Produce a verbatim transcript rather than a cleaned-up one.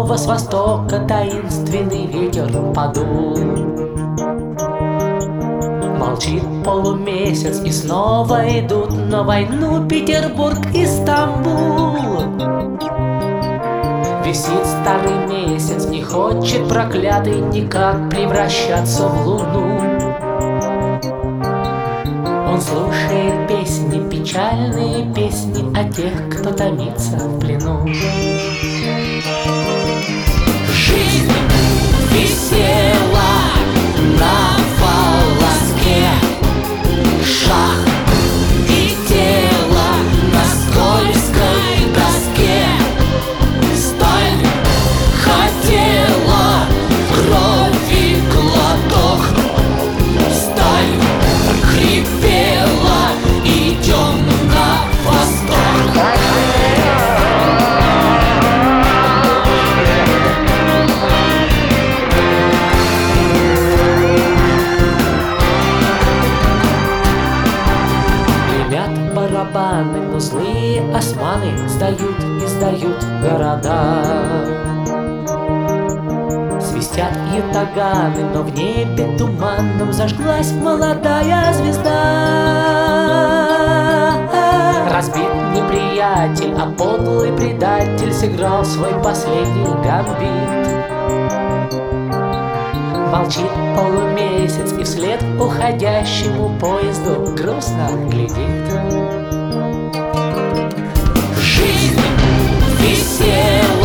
снова с востока таинственный ветер подул. Молчит полумесяц, и снова идут на войну Петербург и Стамбул. Висит старый месяц, не хочет проклятый никак превращаться в луну. Он слушает песни, печальные песни о тех, кто томится в плену. Жизнь висела на волоске, шаг и тело на скользкой доске. Сталь хотела крови глоток, сталь хрипела: идем на восток. Гремят барабаны, но злые османы сдают и сдают города. Свистят ятаганы, но в небе туманном зажглась молодая звезда. Разбит неприятель, а подлый предатель сыграл свой последний гамбит. Молчит полумесяц и вслед уходящему поезду грустно глядит. Жизнь висела